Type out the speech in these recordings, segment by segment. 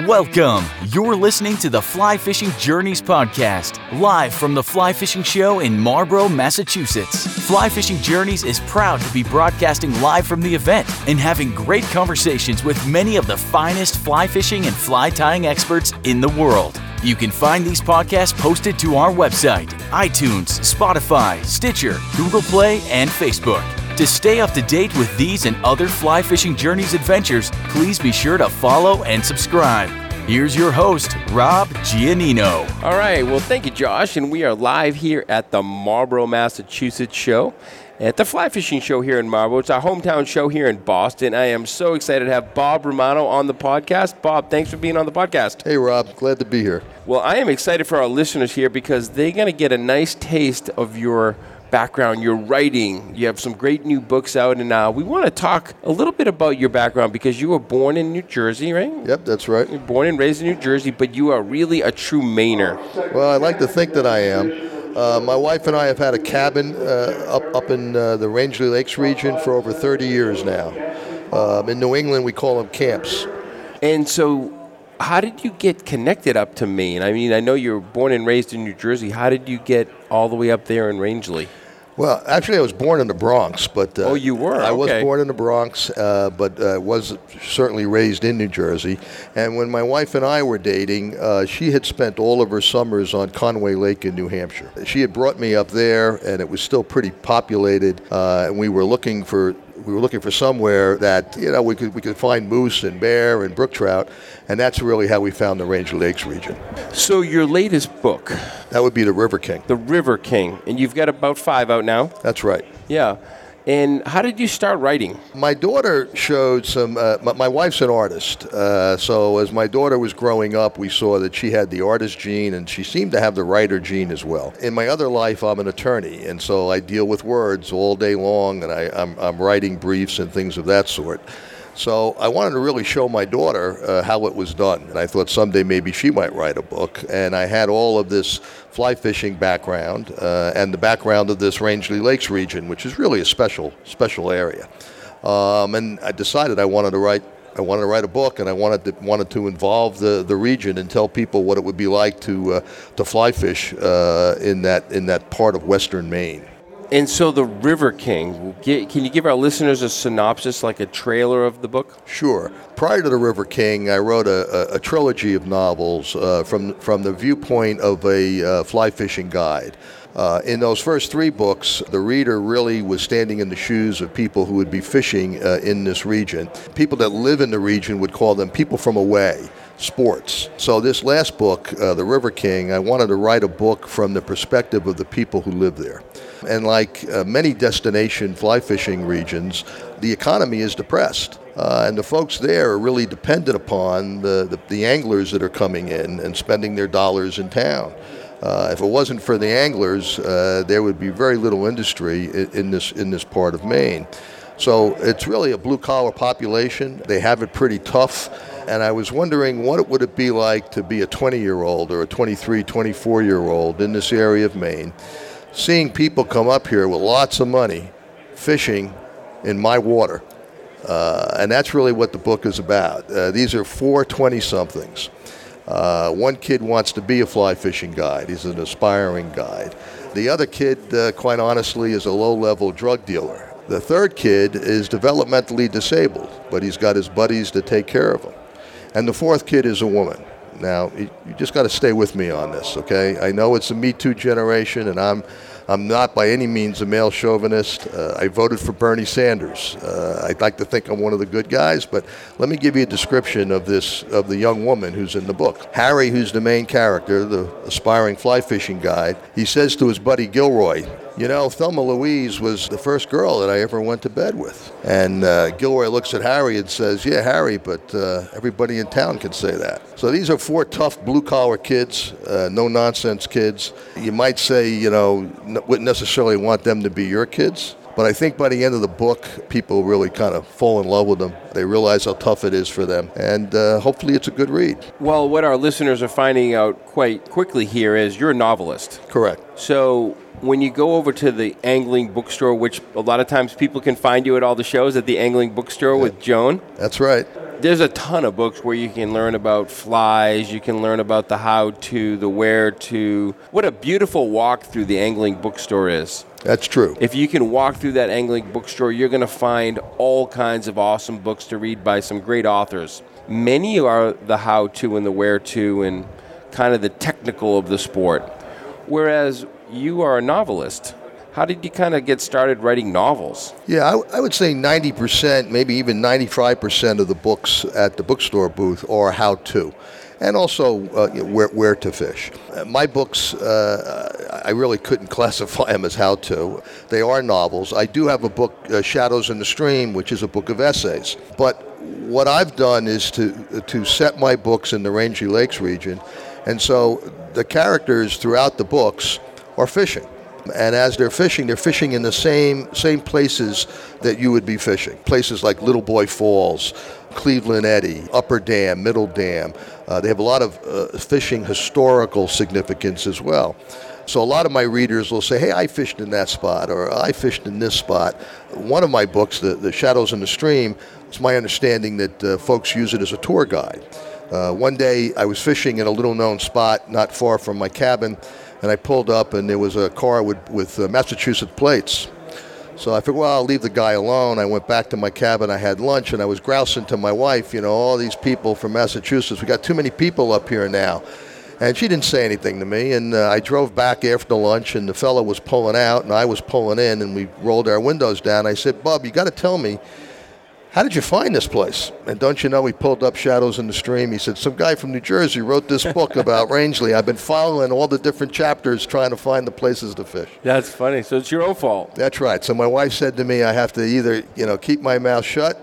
Welcome. You're listening to the Fly Fishing Journeys podcast, live from the Fly Fishing Show in Marlborough, Massachusetts. Fly Fishing Journeys is proud to be broadcasting live from the event and having great conversations with many of the finest fly fishing and fly tying experts in the world. You can find these podcasts posted to our website, iTunes, Spotify, Stitcher, Google Play, and Facebook. To stay up to date with these and other Fly Fishing Journeys adventures, please be sure to follow and subscribe. Here's your host, Rob Giannino. All right, well, thank you, Josh, and we are live here at the Marlborough, Massachusetts show, at the Fly Fishing Show here in Marlborough. It's our hometown show here in Boston. I am so excited to have Bob Romano on the podcast. Bob, thanks for being on the podcast. Hey, Rob, glad to be here. Well, I am excited for our listeners here because they're going to get a nice taste of your background, your writing. You have some great new books out, and we want to talk a little bit about your background because you were born in New Jersey, right? Yep, that's right. You're born and raised in New Jersey, but you are really a true Mainer. Well, I like to think that I am. My wife and I have had a cabin up in the Rangeley Lakes region for over 30 years now. In New England, we call them camps. And so how did you get connected up to Maine? I mean, I know you were born and raised in New Jersey. How did you get all the way up there in Rangeley? Well, actually, I was born in the Bronx, but oh, you were? I was Okay. born in the Bronx, but was certainly raised in New Jersey. And when my wife and I were dating, she had spent all of her summers on Conway Lake in New Hampshire. She had brought me up there, and it was still pretty populated. And we were looking for somewhere that we could find moose and bear and brook trout, and that's really how we found the Rangeley Lakes region. So your latest book, That would be The River King. The River King, and you've got about 5 out now. That's right. Yeah. And how did you start writing? My daughter showed some, my wife's an artist, so as my daughter was growing up, we saw that she had the artist gene, and she seemed to have the writer gene as well. In my other life, I'm an attorney, and so I deal with words all day long, and I'm writing briefs and things of that sort. So I wanted to really show my daughter how it was done, and I thought someday maybe she might write a book. And I had all of this fly fishing background and the background of this Rangeley Lakes region, which is really a special area. And I decided I wanted to write a book, and I wanted to involve the region and tell people what it would be like to fly fish in that part of western Maine. And so The River King, can you give our listeners a synopsis, like a trailer of the book? Sure. Prior to The River King, I wrote a trilogy of novels from the viewpoint of a fly fishing guide. In those first 3 books, the reader really was standing in the shoes of people who would be fishing in this region. People that live in the region would call them people from away, sports. So this last book, The River King, I wanted to write a book from the perspective of the people who live there. And like many destination fly fishing regions, the economy is depressed. And the folks there are really dependent upon the anglers that are coming in and spending their dollars in town. If it wasn't for the anglers, there would be very little industry in this part of Maine. So it's really a blue-collar population. They have it pretty tough. And I was wondering, what would it be like to be a 20-year-old or a 23, 24-year-old in this area of Maine, seeing people come up here with lots of money fishing in my water. And that's really what the book is about. These are 4 20-somethings. One kid wants to be a fly fishing guide. He's an aspiring guide. The other kid, quite honestly, is a low-level drug dealer. The third kid is developmentally disabled, but he's got his buddies to take care of him. And the fourth kid is a woman. Now, you just got to stay with me on this, okay? I know it's a Me Too generation, and I'm not by any means a male chauvinist. I voted for Bernie Sanders. I'd like to think I'm one of the good guys, but let me give you a description of the young woman who's in the book. Harry, who's the main character, the aspiring fly fishing guide, he says to his buddy Gilroy, Thelma Louise was the first girl that I ever went to bed with. And Gilroy looks at Harry and says, yeah, Harry, but everybody in town can say that. So these are 4 tough blue-collar kids, no-nonsense kids. You might say, wouldn't necessarily want them to be your kids. But I think by the end of the book, people really kind of fall in love with them. They realize how tough it is for them. And hopefully it's a good read. Well, what our listeners are finding out quite quickly here is you're a novelist. Correct. So when you go over to the Angling Bookstore, which a lot of times people can find you at all the shows at the Angling Bookstore with Joan. That's right. There's a ton of books where you can learn about flies, you can learn about the how-to, the where-to. What a beautiful walk through the angling bookstore is. That's true. If you can walk through that angling bookstore, you're going to find all kinds of awesome books to read by some great authors. Many are the how-to and the where-to and kind of the technical of the sport, whereas you are a novelist. How did you kind of get started writing novels? Yeah, I would say 90%, maybe even 95% of the books at the bookstore booth are how-to, and also where to fish. My books, I really couldn't classify them as how-to. They are novels. I do have a book, Shadows in the Stream, which is a book of essays. But what I've done is to set my books in the Rangeley Lakes region, and so the characters throughout the books are fishing. And as they're fishing in the same places that you would be fishing. Places like Little Boy Falls, Cleveland Eddy, Upper Dam, Middle Dam. They have a lot of fishing historical significance as well. So a lot of my readers will say, hey, I fished in that spot, or I fished in this spot. One of my books, the Shadows in the Stream, it's my understanding that folks use it as a tour guide. One day I was fishing in a little-known spot not far from my cabin, and I pulled up, and there was a car with Massachusetts plates. So I figured, well, I'll leave the guy alone. I went back to my cabin. I had lunch, and I was grousing to my wife, all these people from Massachusetts. We got too many people up here now. And she didn't say anything to me. And I drove back after lunch, and the fellow was pulling out, and I was pulling in, and we rolled our windows down. I said, Bub, you got to tell me, how did you find this place? And don't you know, we pulled up Shadows in the Stream. He said, some guy from New Jersey wrote this book about Rangeley. I've been following all the different chapters trying to find the places to fish. That's funny. So it's your own fault. That's right. So my wife said to me, I have to either, keep my mouth shut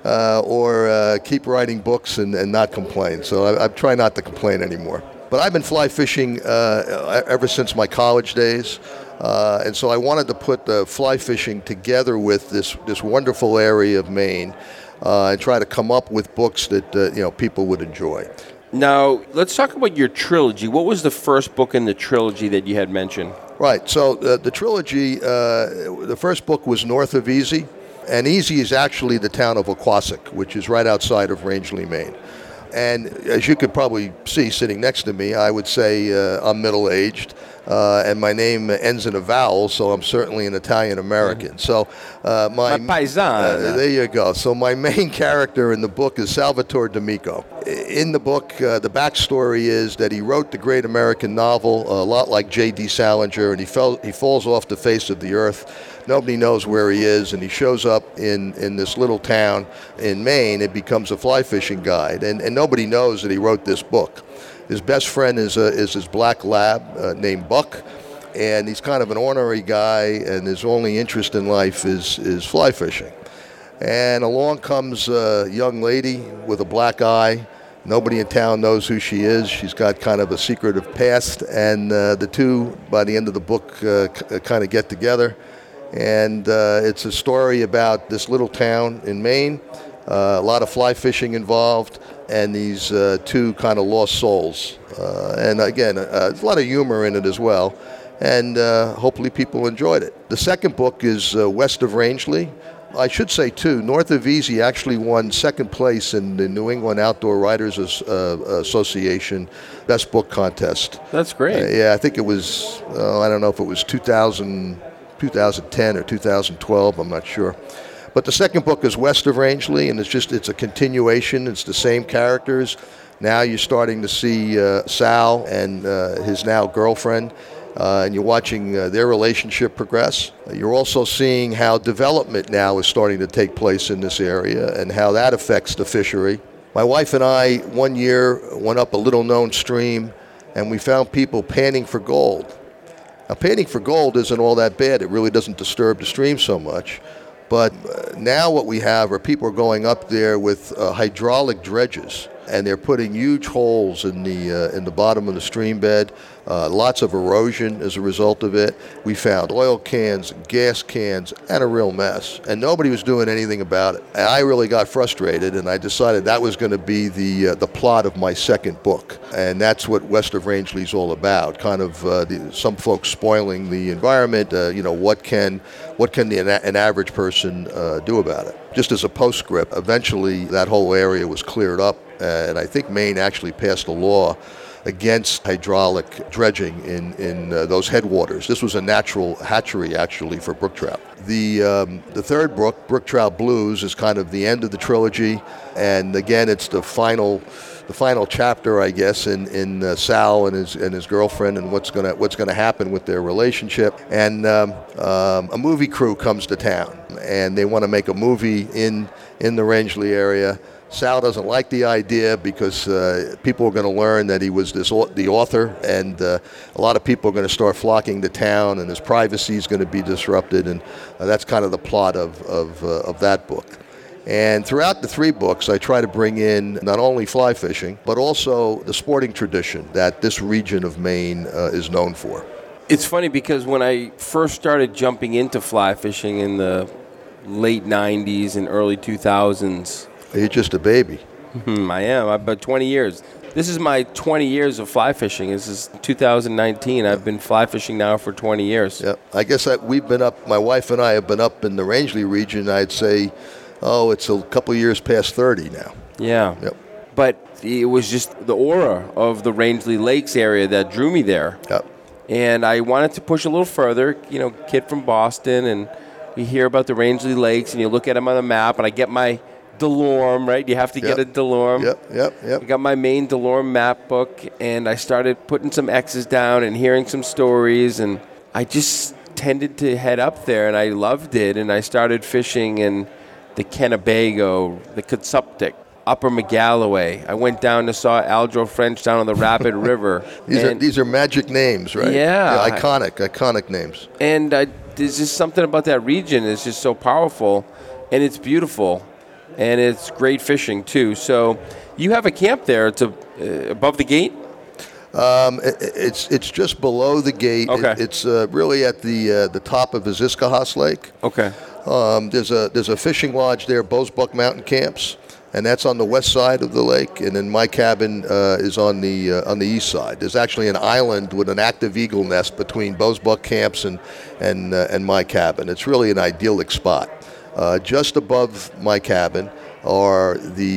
or keep writing books and not complain. So I try not to complain anymore. But I've been fly fishing ever since my college days. And so I wanted to put the fly fishing together with this wonderful area of Maine and try to come up with books that people would enjoy. Now, let's talk about your trilogy. What was the first book in the trilogy that you had mentioned? Right. So the trilogy, the first book was North of Easy. And Easy is actually the town of Oquassic, which is right outside of Rangeley, Maine. And as you could probably see sitting next to me, I would say I'm middle-aged, and my name ends in a vowel, so I'm certainly an Italian-American. So my paisano. There you go. So my main character in the book is Salvatore D'Amico. In the book, the backstory is that he wrote the great American novel, a lot like J.D. Salinger, and he falls off the face of the earth. Nobody knows where he is, and he shows up in this little town in Maine. It becomes a fly fishing guide, and nobody knows that he wrote this book. His best friend is his black lab named Buck, and he's kind of an ornery guy, and his only interest in life is fly fishing. And along comes a young lady with a black eye. Nobody in town knows who she is. She's got kind of a secretive past, and the two, by the end of the book, kind of get together. And it's a story about this little town in Maine, a lot of fly fishing involved, and these two kind of lost souls. And again, there's a lot of humor in it as well, and hopefully people enjoyed it. The second book is West of Rangeley. I should say, too, North of Easy actually won second place in the New England Outdoor Writers Association Best Book Contest. That's great. Yeah, I think it was, I don't know if it was 2010 or 2012, I'm not sure. But the second book is West of Rangeley, and it's a continuation. It's the same characters. Now you're starting to see Sal and his now girlfriend, and you're watching their relationship progress. You're also seeing how development now is starting to take place in this area and how that affects the fishery. My wife and I, one year, went up a little-known stream, and we found people panning for gold. Now, panning for gold isn't all that bad. It really doesn't disturb the stream so much. But now what we have are people are going up there with hydraulic dredges, and they're putting huge holes in the bottom of the stream bed. Lots of erosion as a result of it. We found oil cans, gas cans, and a real mess. And nobody was doing anything about it. And I really got frustrated, and I decided that was going to be the plot of my second book. And that's what West of Rangeley is all about. Kind of some folks spoiling the environment. What can an average person do about it? Just as a postscript, eventually that whole area was cleared up, and I think Maine actually passed a law against hydraulic dredging in those headwaters. This was a natural hatchery, actually, for brook trout. The third book, Brook Trout Blues, is kind of the end of the trilogy, and again, it's the final chapter, I guess, in Sal and his girlfriend and what's gonna happen with their relationship. And a movie crew comes to town, and they want to make a movie in the Rangeley area. Sal doesn't like the idea because people are going to learn that he was the author, and a lot of people are going to start flocking to town, and his privacy is going to be disrupted, and that's kind of the plot of that book. And throughout the three books, I try to bring in not only fly fishing, but also the sporting tradition that this region of Maine is known for. It's funny because when I first started jumping into fly fishing in the late 90s and early 2000s, you're just a baby. I am. I've been 20 years. This is my 20 years of fly fishing. This is 2019. I've been fly fishing now for 20 years. Yeah, I guess we've been up, my wife and I have been up in the Rangeley region, I'd say, it's a couple of years past 30 now. Yeah. Yep. But it was just the aura of the Rangeley Lakes area that drew me there. Yep. And I wanted to push a little further, kid from Boston, and you hear about the Rangeley Lakes, and you look at them on the map, and I get my DeLorme, right? You have to get a DeLorme. Yep. I got my Maine DeLorme map book, and I started putting some X's down and hearing some stories, and I just tended to head up there, and I loved it, and I started fishing in the Kennebago, the Cootsuptic, Upper McGalloway. I went down and saw Aldro French down on the Rapid River. These are magic names, right? Yeah. Iconic names. And there's just something about that region that's just so powerful, and it's beautiful. And it's great fishing, too. So you have a camp there. It's above the gate? It's just below the gate. Okay. It's really at the top of Iziskahas Lake. Okay. There's a fishing lodge there, Bozebuck Mountain Camps, and that's on the west side of the lake. And then my cabin is on the east side. There's actually an island with an active eagle nest between Bozebuck Camps and my cabin. It's really an idyllic spot. Just above my cabin are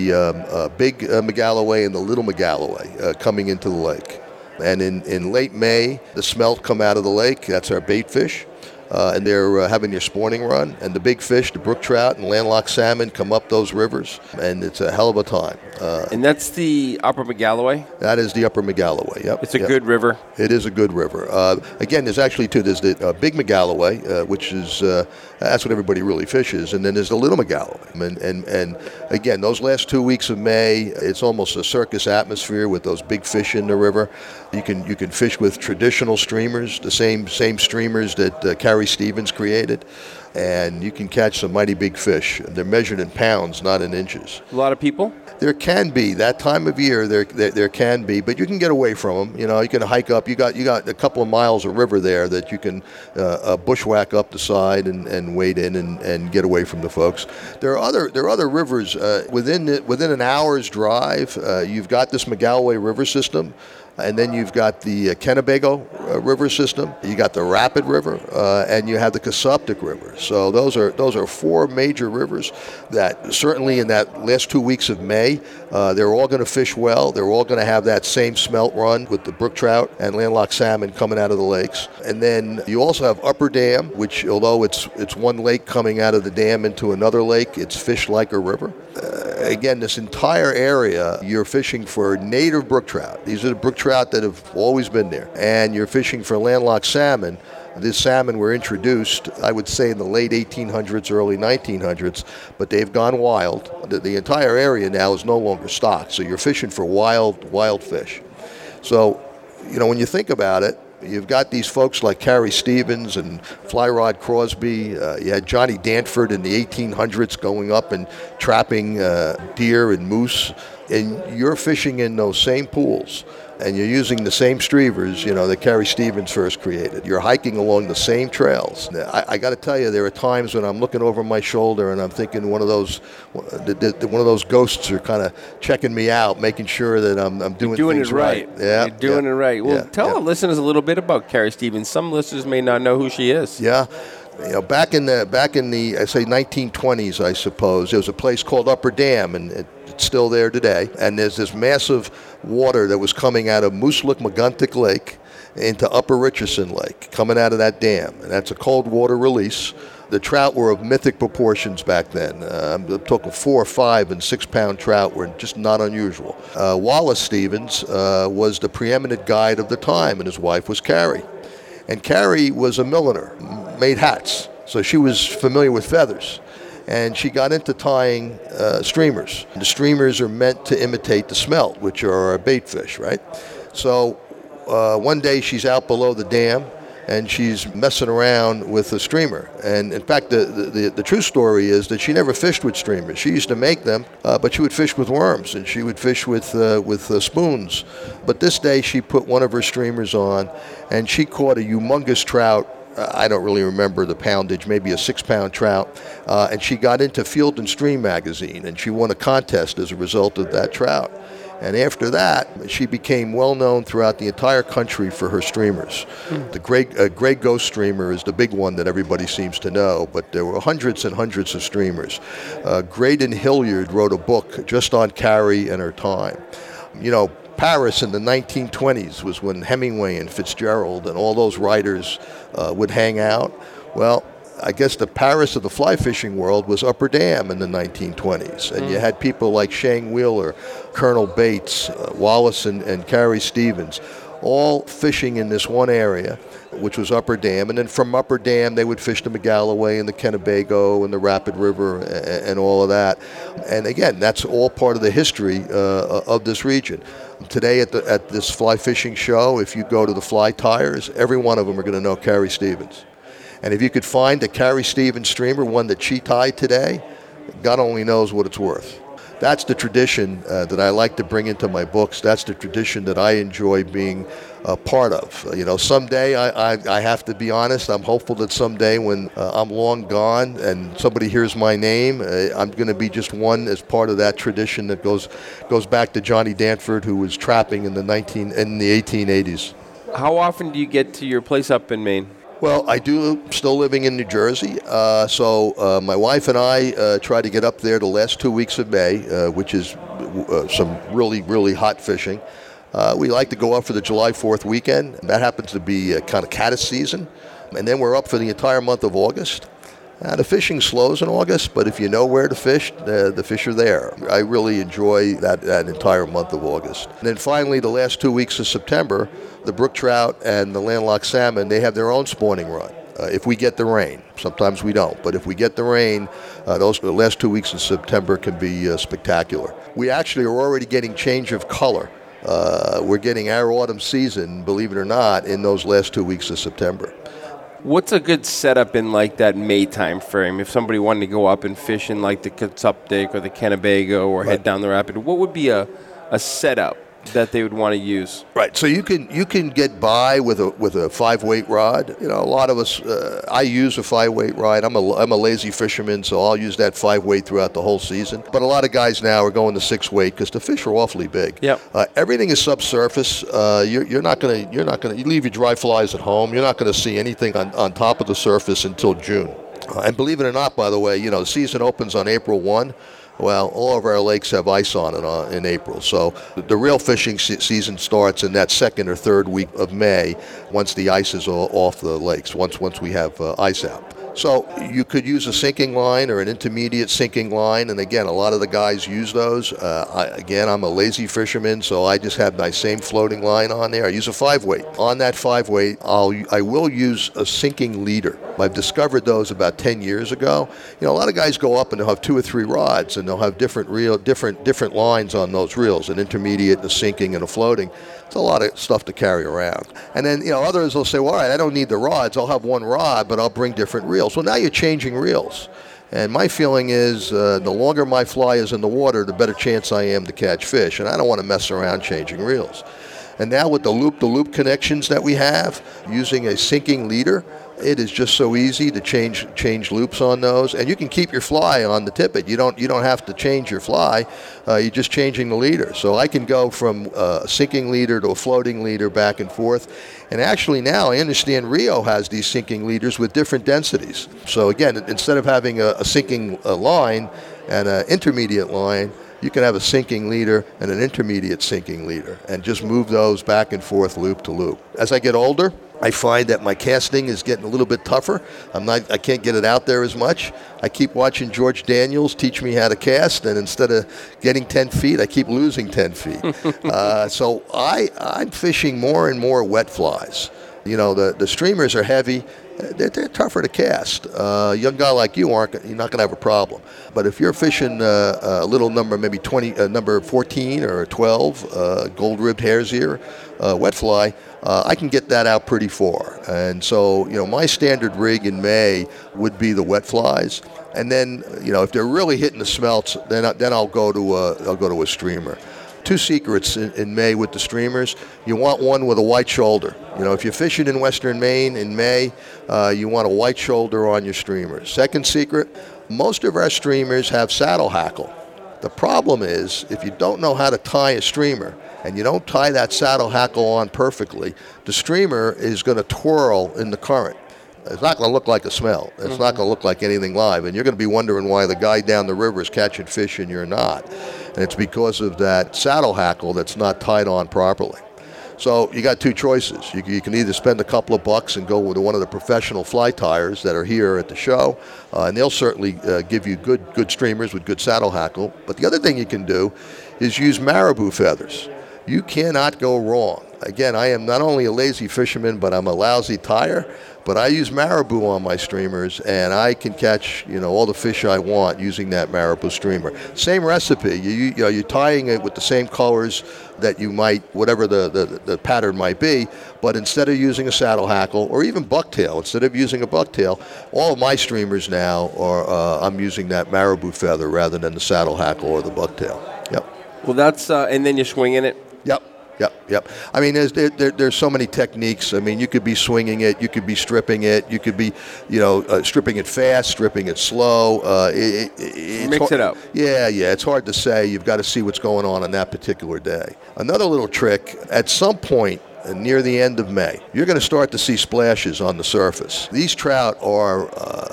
the big McGalloway and the little McGalloway coming into the lake. And in late May, the smelt come out of the lake. That's our bait fish. And they're having their spawning run. And the big fish, the brook trout and landlocked salmon, come up those rivers. And it's a hell of a time. And that's the Upper McGalloway? That is the Upper McGalloway, yep. It's a good river? It is a good river. Again, there's actually there's the big McGalloway, which is, that's what everybody really fishes. And then there's the little McGalloway. And again, those last 2 weeks of May, it's almost a circus atmosphere with those big fish in the river. You can fish with traditional streamers, the same streamers that Carrie Stevens created, and you can catch some mighty big fish. They're measured in pounds, not in inches. A lot of people? There can be. That time of year, there can be, but you can get away from them. You can hike up. You got a couple of miles of river there that you can bushwhack up the side and wade in and get away from the folks. There are other rivers within an hour's drive. You've got this McGalloway River system. And then you've got the Kennebago River system. You got the Rapid River, and you have the Cootsuptic River. So those are four major rivers that certainly in that last 2 weeks of May, they're all going to fish well. They're all going to have that same smelt run with the brook trout and landlocked salmon coming out of the lakes. And then you also have Upper Dam, which although it's one lake coming out of the dam into another lake, it's fished like a river. Again, this entire area, you're fishing for native brook trout. These are the brook trout that have always been there. And you're fishing for landlocked salmon. These salmon were introduced, I would say, in the late 1800s, early 1900s, but they've gone wild. The entire area now is no longer stocked, so you're fishing for wild fish. So, when you think about it, You've got these folks like Carrie Stevens and Fly Rod Crosby. You had Johnny Danford in the 1800s going up and trapping deer and moose. And you're fishing in those same pools, and you're using the same streamers, that Carrie Stevens first created. You're hiking along the same trails. I got to tell you, there are times when I'm looking over my shoulder and I'm thinking one of those ghosts are kind of checking me out, making sure that I'm doing things right. Yeah, you're doing it right. Well, tell our listeners a little bit about Carrie Stevens. Some listeners may not know who she is. Yeah. Back in the I say 1920s, I suppose, there was a place called Upper Dam, and it's still there today. And there's this massive water that was coming out of Mooselook-McGuntick Lake into Upper Richardson Lake, coming out of that dam. And that's a cold water release. The trout were of mythic proportions back then. I'm talking 4, 5, and 6 pound trout were just not unusual. Wallace Stevens was the preeminent guide of the time, and his wife was Carrie. And Carrie was a milliner, made hats, so she was familiar with feathers. And she got into tying streamers. The streamers are meant to imitate the smelt, which are a bait fish, right? So one day she's out below the dam, and she's messing around with a streamer. And in fact, the true story is that she never fished with streamers. She used to make them, but she would fish with worms, and she would fish with spoons. But this day she put one of her streamers on, and she caught a humongous trout. I don't really remember the poundage, maybe a 6 pound trout. And she got into Field and Stream magazine, and she won a contest as a result of that trout. And after that, she became well known throughout the entire country for her streamers. The Gray Ghost streamer is the big one that everybody seems to know, but there were hundreds and hundreds of streamers. Graydon Hilliard wrote a book just on Carrie and her time. Paris in the 1920s was when Hemingway and Fitzgerald and all those writers would hang out. Well, I guess the Paris of the fly fishing world was Upper Dam in the 1920s. And you had people like Shane Wheeler, Colonel Bates, Wallace and Carrie Stevens, all fishing in this one area, which was Upper Dam. And then from Upper Dam, they would fish the McGalloway and the Kennebago and the Rapid River and all of that. And again, that's all part of the history of this region. Today at this fly fishing show, if you go to the fly tires, every one of them are going to know Carrie Stevens. And if you could find a Carrie Stevens streamer, one that she tied today, God only knows what it's worth. That's the tradition that I like to bring into my books. That's the tradition that I enjoy being a part of. Someday, I have to be honest, I'm hopeful that someday when I'm long gone and somebody hears my name, I'm going to be just one as part of that tradition that goes back to Johnny Danford, who was trapping in the 1880s. How often do you get to your place up in Maine? Well, I do still living in New Jersey, so my wife and I try to get up there the last 2 weeks of May, which is some really, really hot fishing. We like to go up for the July 4th weekend. That happens to be kind of caddis season. And then we're up for the entire month of August. The fishing slows in August, but if you know where to fish, the fish are there. I really enjoy that entire month of August. And then finally, the last 2 weeks of September, the brook trout and the landlocked salmon, they have their own spawning run. If we get the rain. Sometimes we don't. But if we get the rain, the last 2 weeks in September can be spectacular. We actually are already getting change of color. We're getting our autumn season, believe it or not, in those last 2 weeks of September. What's a good setup in like that May time frame? If somebody wanted to go up and fish in like the Kitsupdik or the Kennebago or head down the rapid, what would be a setup that they would want to use? Right. So you can get by with a 5-weight rod. A lot of us, I use a 5-weight rod. I'm a lazy fisherman, so I'll use that 5-weight throughout the whole season. But a lot of guys now are going to 6-weight because the fish are awfully big. Yep. Everything is subsurface. You're not gonna you leave your dry flies at home. You're not gonna see anything on top of the surface until June. And believe it or not, by the way, the season opens on April 1. Well, all of our lakes have ice on it in April. So the real fishing season starts in that second or third week of May once the ice is off the lakes, once we have ice out. So you could use a sinking line or an intermediate sinking line. And again, a lot of the guys use those. I'm a lazy fisherman, so I just have my same floating line on there. I use a 5-weight. On that 5-weight, I will use a sinking leader. I've discovered those about 10 years ago. A lot of guys go up and they'll have 2 or 3 rods, and they'll have different lines on those reels, an intermediate, a sinking, and a floating. It's a lot of stuff to carry around. And then, others will say, well, all right, I don't need the rods. I'll have 1 rod, but I'll bring different reels. Well, now you're changing reels. And my feeling is the longer my fly is in the water, the better chance I am to catch fish. And I don't want to mess around changing reels. And now with the loop connections that we have, using a sinking leader, it is just so easy to change loops on those, and you can keep your fly on the tippet. You don't have to change your fly. You're just changing the leader. So I can go from a sinking leader to a floating leader back and forth. And actually now I understand Rio has these sinking leaders with different densities. So again, instead of having a sinking line and an intermediate line, you can have a sinking leader and an intermediate sinking leader and just move those back and forth loop to loop. As I get older, I find that my casting is getting a little bit tougher. I can't get it out there as much. I keep watching George Daniels teach me how to cast, and instead of getting 10 feet, I keep losing 10 feet. So I'm fishing more and more wet flies. The streamers are heavy. They're tougher to cast. A young guy like you're not going to have a problem. But if you're fishing a little number, maybe number 14 or 12, gold-ribbed hare's ear, wet fly, I can get that out pretty far. And so, my standard rig in May would be the wet flies. And then, if they're really hitting the smelts, then I'll go to a streamer. 2 secrets in May with the streamers. You want one with a white shoulder. If you're fishing in Western Maine in May, you want a white shoulder on your streamers. Second secret, most of our streamers have saddle hackle. The problem is, if you don't know how to tie a streamer and you don't tie that saddle hackle on perfectly, the streamer is going to twirl in the current. It's not going to look like a smell. It's not going to look like anything live. And you're going to be wondering why the guy down the river is catching fish and you're not. And it's because of that saddle hackle that's not tied on properly. So you got 2 choices. You can either spend a couple of bucks and go with one of the professional fly tyers that are here at the show, and they'll certainly give you good streamers with good saddle hackle. But the other thing you can do is use marabou feathers. You cannot go wrong. Again, I am not only a lazy fisherman, but I'm a lousy tyer. But I use marabou on my streamers, and I can catch all the fish I want using that marabou streamer. Same recipe. You're tying it with the same colors that you might, whatever the pattern might be. But instead of using a saddle hackle or even bucktail, instead of using a bucktail, all of my streamers now are I'm using that marabou feather rather than the saddle hackle or the bucktail. Yep. Well, that's and then you're swinging it. Yep. I mean, there's so many techniques. I mean, you could be swinging it, you could be stripping it, you could be, stripping it fast, stripping it slow. Mix it up. Yeah. It's hard to say. You've got to see what's going on that particular day. Another little trick, at some point near the end of May, you're going to start to see splashes on the surface. These trout are,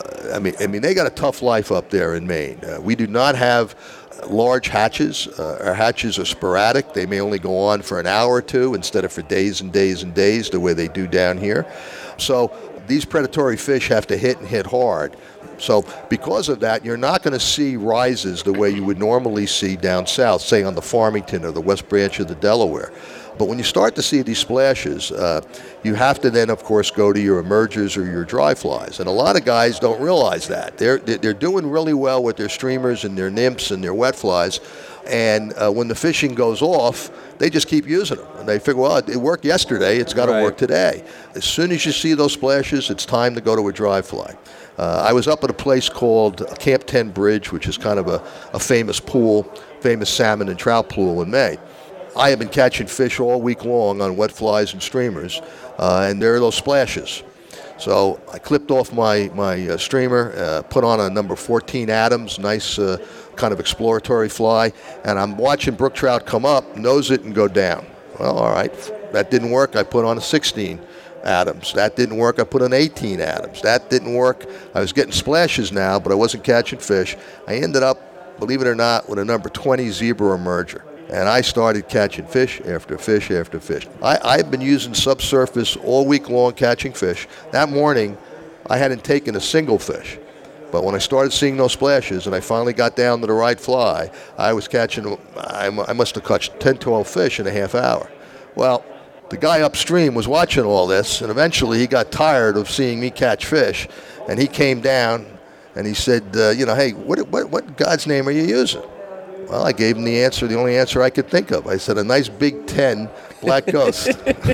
they got a tough life up there in Maine. We do not have large hatches. Our hatches are sporadic. They may only go on for an hour or 2 instead of for days and days and days the way they do down here. So these predatory fish have to hit hard. So because of that, you're not going to see rises the way you would normally see down south, say on the Farmington or the West Branch of the Delaware. But when you start to see these splashes, you have to then, of course, go to your emergers or your dry flies. And a lot of guys don't realize that. They're doing really well with their streamers and their nymphs and their wet flies. And when the fishing goes off, they just keep using them. And they figure, well, it worked yesterday. It's got to work today. As soon as you see those splashes, it's time to go to a dry fly. I was up at a place called Camp 10 Bridge, which is kind of a famous pool, famous salmon and trout pool in May. I have been catching fish all week long on wet flies and streamers, and there are those splashes. So I clipped off my streamer, put on a number 14 Adams, nice kind of exploratory fly, and I'm watching brook trout come up, nose it, and go down. Well, all right, that didn't work. I put on a 16 Adams. That didn't work. I put on 18 Adams. That didn't work. I was getting splashes now, but I wasn't catching fish. I ended up, believe it or not, with a number 20 zebra emerger. And I started catching fish after fish after fish. I've been using subsurface all week long catching fish. That morning, I hadn't taken a single fish. But when I started seeing those splashes and I finally got down to the right fly, I was catching, I must have caught 10, 12 fish in a half hour. Well, the guy upstream was watching all this, and eventually he got tired of seeing me catch fish, and he came down and he said, hey, what God's name are you using? Well, I gave him the answer, the only answer I could think of. I said, a nice big 10 black ghost.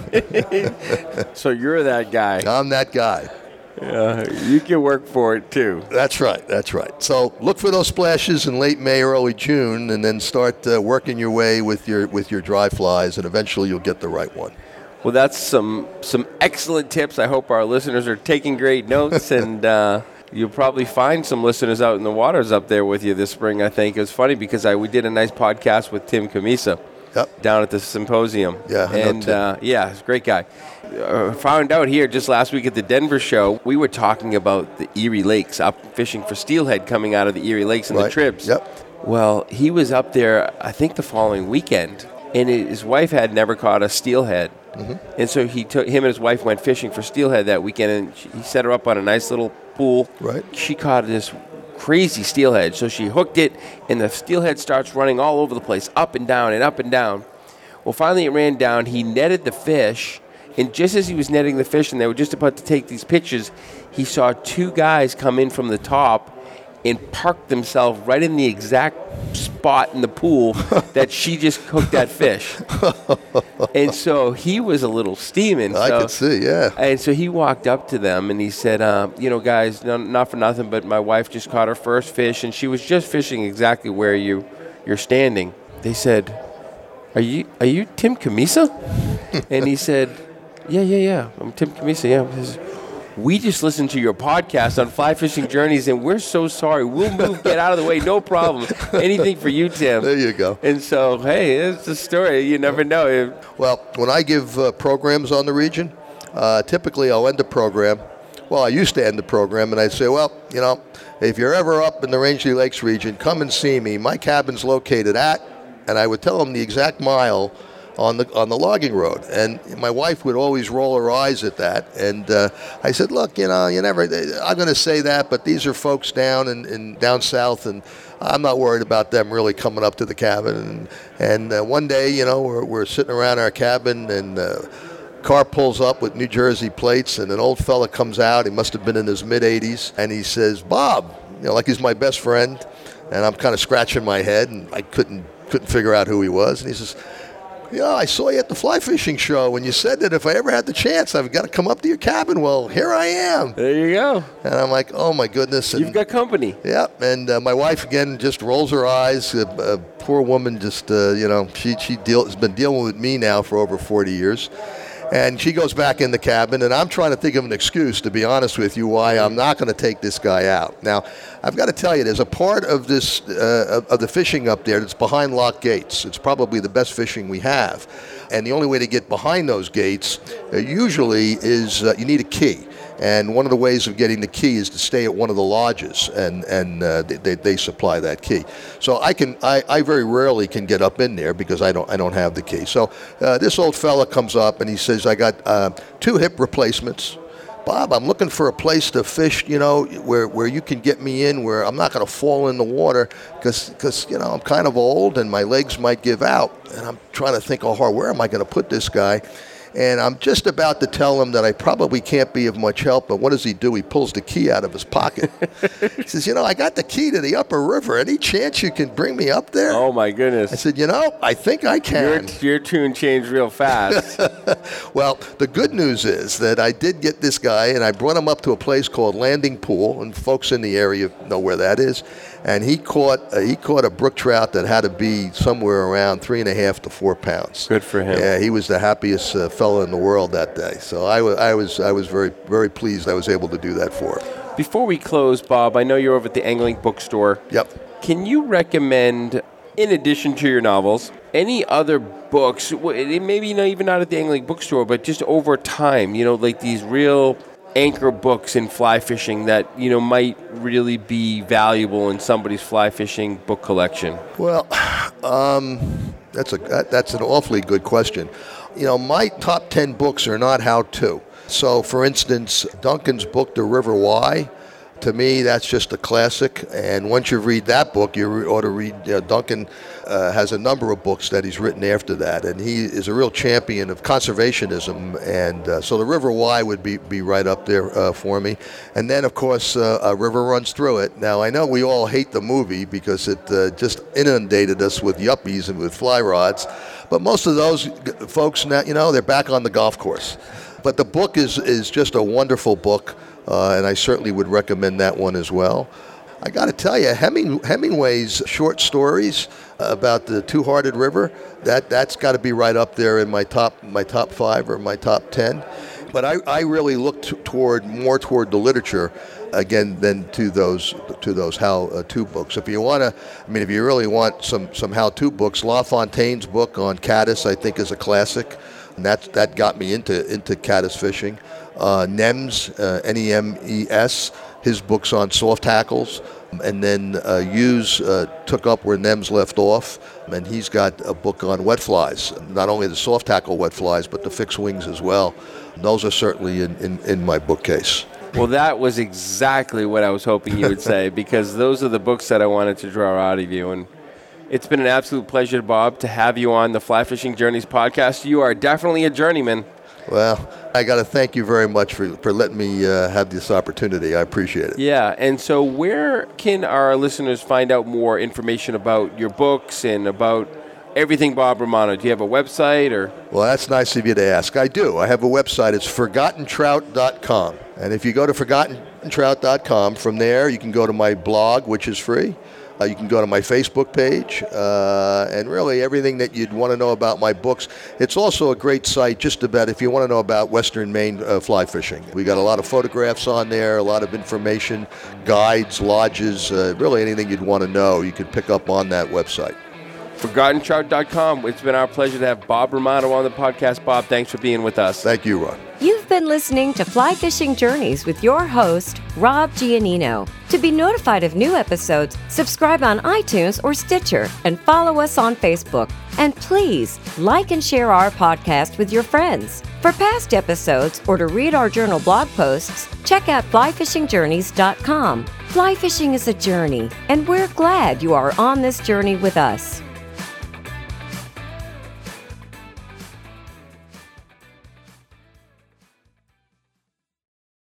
So you're that guy. I'm that guy. Yeah, you can work for it too. That's right. So look for those splashes in late May, early June, and then start working your way with your dry flies, and eventually you'll get the right one. Well, that's some excellent tips. I hope our listeners are taking great notes, and you'll probably find some listeners out in the waters up there with you this spring, I think. It was funny because we did a nice podcast with Tim Camisa down at the symposium. Yeah, and he's a great guy. Found out here just last week at the Denver show, we were talking about the Erie Lakes, up fishing for steelhead coming out of the Erie Lakes and the tribs. Yep. Well, he was up there, I think, the following weekend, and his wife had never caught a steelhead. Mm-hmm. And so him and his wife went fishing for steelhead that weekend, and he set her up on a nice little pool. Right. She caught this crazy steelhead. So she hooked it, and the steelhead starts running all over the place, up and down and up and down. Well, finally it ran down. He netted the fish, and just as he was netting the fish and they were just about to take these pictures, he saw two guys come in from the top and park themselves right in the exact spot in the pool that she just cooked that fish. And so he was a little steaming. I could see, yeah. And so he walked up to them and he said, guys, not for nothing, but my wife just caught her first fish, and she was just fishing exactly where you're standing. They said, Are you Tim Camisa? And he said, Yeah, I'm Tim Camisa, yeah. He says, we just listened to your podcast on Fly Fishing Journeys, and we're so sorry. We'll move, get out of the way, no problem. Anything for you, Tim. There you go. And so, hey, it's the story. You never know. Well, when I give programs on the region, typically I'll end the program. Well, I used to end the program, and I'd say, well, if you're ever up in the Rangeley Lakes region, come and see me. My cabin's located at, and I would tell them the exact mile on the logging road. And my wife would always roll her eyes at that. And I said, look, you never, I'm going to say that, but these are folks down south, and I'm not worried about them really coming up to the cabin. And one day, we're sitting around our cabin, and car pulls up with New Jersey plates, and an old fella comes out. He must have been in his mid-80s, and he says, Bob, like he's my best friend. And I'm kind of scratching my head, and I couldn't figure out who he was. And he says, I saw you at the fly fishing show, and you said that if I ever had the chance, I've got to come up to your cabin. Well, here I am. There you go. And I'm like, oh, my goodness. And, you've got company. Yeah, and my wife, again, just rolls her eyes. Poor woman just, has been dealing with me now for over 40 years. And she goes back in the cabin, and I'm trying to think of an excuse, to be honest with you, why I'm not going to take this guy out. Now, I've got to tell you, there's a part of this of the fishing up there that's behind locked gates. It's probably the best fishing we have. And the only way to get behind those gates usually is you need a key. And one of the ways of getting the key is to stay at one of the lodges, and they supply that key. So I very rarely can get up in there because I don't have the key. So this old fella comes up and he says, I got 2 hip replacements. Bob, I'm looking for a place to fish, where you can get me in, where I'm not going to fall in the water because I'm kind of old and my legs might give out. And I'm trying to think, where am I going to put this guy? And I'm just about to tell him that I probably can't be of much help, but what does he do? He pulls the key out of his pocket. He says, I got the key to the upper river. Any chance you can bring me up there? Oh, my goodness. I said, I think I can. Your tune changed real fast. Well, the good news is that I did get this guy, and I brought him up to a place called Landing Pool, and folks in the area know where that is. And he caught a brook trout that had to be somewhere around 3.5 to 4 pounds. Good for him. Yeah, he was the happiest fellow in the world that day. So I was very, very pleased I was able to do that for him. Before we close, Bob, I know you're over at the Angling Bookstore. Yep. Can you recommend, in addition to your novels, any other books, maybe even not at the Angling Bookstore, but just over time, like these real anchor books in fly fishing that might really be valuable in somebody's fly fishing book collection? Well, that's an awfully good question. My top 10 books are not how-to. So, for instance, Duncan's book, The River Why, To me, that's just a classic. And once you read that book, you ought to read Duncan has a number of books that he's written after that, and he is a real champion of conservationism. And so The River Why would be right up there for me. And then, of course, A River Runs Through It. Now, I know we all hate the movie because it just inundated us with yuppies and with fly rods, but most of those folks now, they're back on the golf course. But the book is just a wonderful book. And I certainly would recommend that one as well. I got to tell you, Hemingway's short stories about the Two-Hearted River, that's got to be right up there in my top 5 or my top 10. But I really look more toward the literature again than to those how-to books. If you really want some how-to books, La Fontaine's book on caddis I think is a classic, and that got me into caddis fishing. Nems, Nemes, his books on soft tackles, and then Hughes took up where Nems left off, and he's got a book on wet flies, not only the soft tackle wet flies, but the fixed wings as well. Those are certainly in my bookcase. Well, that was exactly what I was hoping you would say, because those are the books that I wanted to draw out of you. And it's been an absolute pleasure, Bob, to have you on the Fly Fishing Journeys podcast. You are definitely a journeyman. Well, I got to thank you very much for letting me have this opportunity. I appreciate it. Yeah, and so where can our listeners find out more information about your books and about everything Bob Romano? Do you have a website? Or? Well, that's nice of you to ask. I do. I have a website. It's ForgottenTrout.com. And if you go to ForgottenTrout.com, from there you can go to my blog, which is free. You can go to my Facebook page, and really everything that you'd want to know about my books. It's also a great site just about if you want to know about Western Maine fly fishing. We got a lot of photographs on there, a lot of information, guides, lodges, really anything you'd want to know you could pick up on that website. ForgottenTrout.com. It's been our pleasure to have Bob Romano on the podcast. Bob, thanks for being with us. Thank you, Ron. You've been listening to Fly Fishing Journeys with your host, Rob Giannino. To be notified of new episodes, subscribe on iTunes or Stitcher and follow us on Facebook. And please like and share our podcast with your friends. For past episodes or to read our journal blog posts, check out flyfishingjourneys.com. Fly fishing is a journey, and we're glad you are on this journey with us.